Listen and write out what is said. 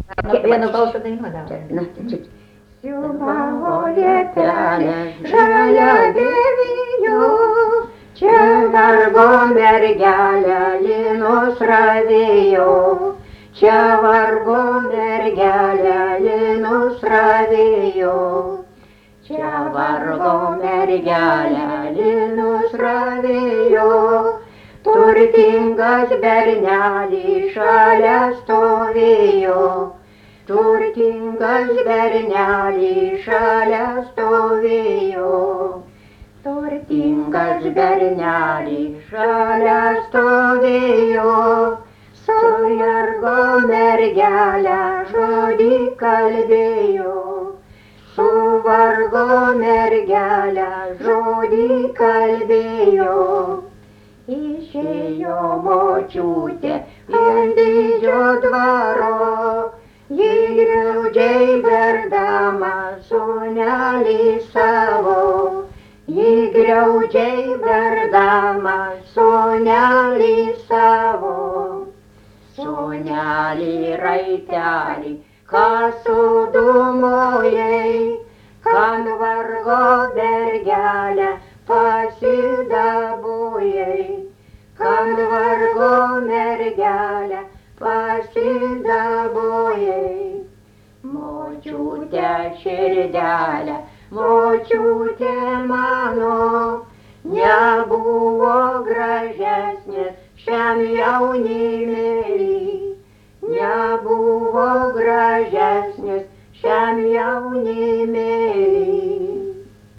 Vienu balsu dainuodavo. Na, čia. Siūbavo lietelė, žalia devijo, čia vargo mergelė linus ravėjo, čia vargo mergelė linus ravėjo, čia vargo mergelė linus ravėjo, turtingas bernelį šalia stovėjo. Turtingas bernelį šalia stovėjo, turtingas bernelį šalia stovėjo, su vargo mergelė žodį kalbėjo, su vargo mergelė žodį kalbėjo. Išėjo močiutė ant didžio dvaro, ji graudžiai berdama sūnelį savo, ji graudžiai berdama sūnelį savo. Sūnelį raitelį, ką sudūmojai, kam vargo mergelę pasidabojai, kam vargo mergelę pasidabojai. Močiutė širdelė, močiutė mano, nebuvo gražesnės šiam jaunimui.